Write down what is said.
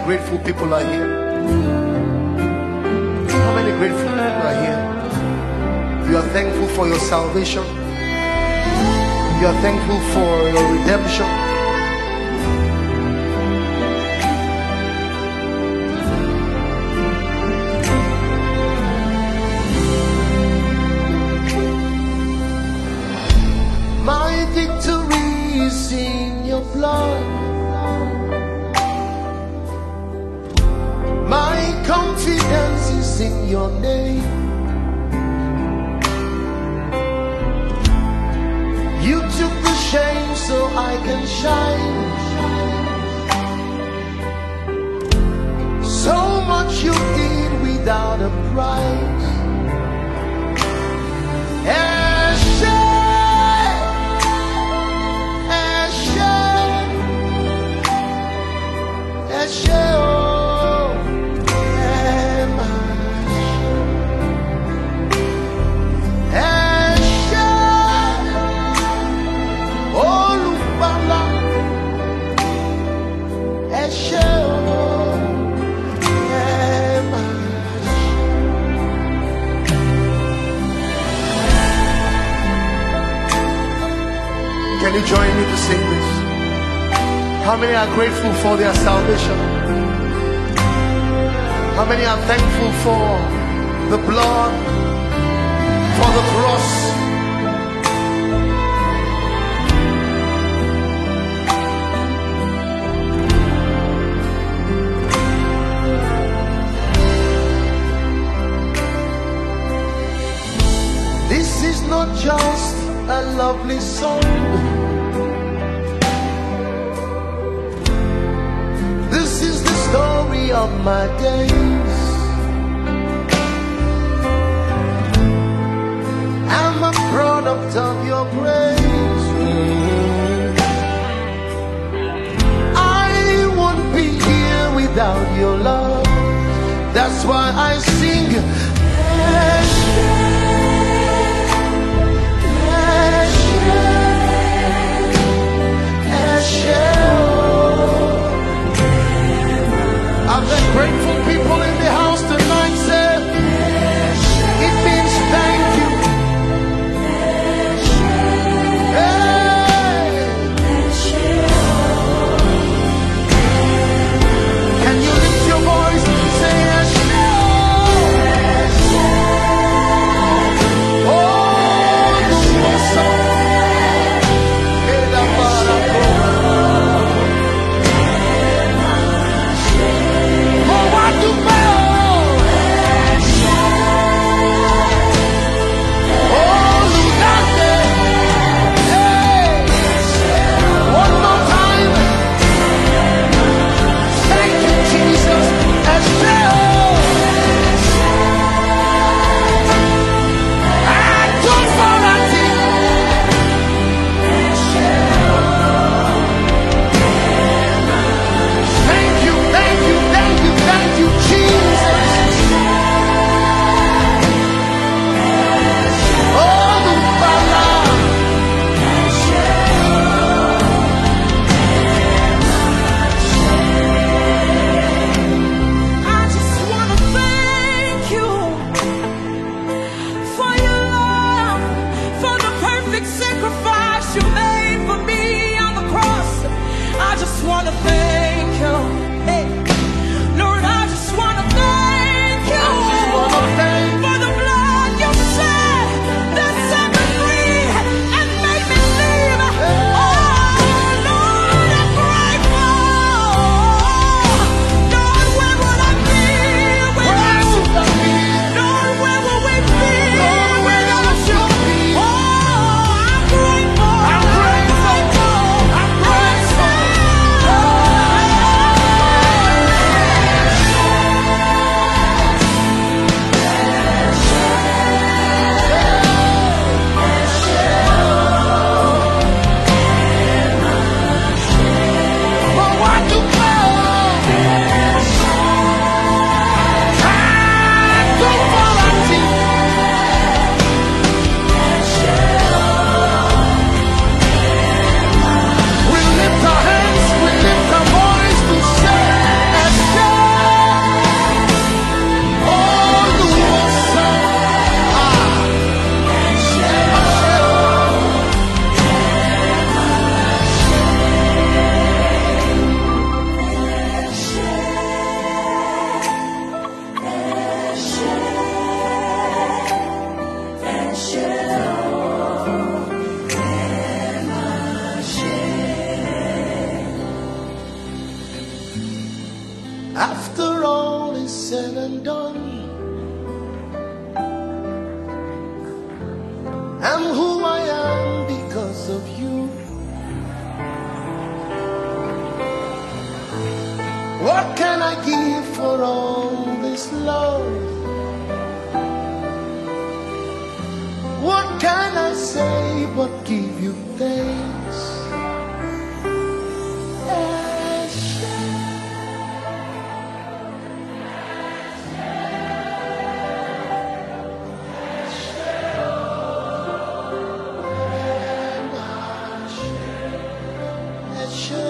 grateful people are here? How many grateful people are here? You are thankful for your salvation. You are thankful for your redemption. My victory is in your blood. My confidence is in your name. You took the shame so I can shine. So much you did without a price. Can you join me to sing this? How many are grateful for their salvation? How many are thankful for the blood, for the cross? This is not just a lovely song. This is the story of my days. I'm a product of your grace. I won't be here without your love. That's why I sing. Are there grateful people in the house tonight? Say, it means thank you. Hey. Can you lift your voice and say, Asheo? I'm who I am because of you. What can I give for all this love? What can I say but give you thanks? Sure.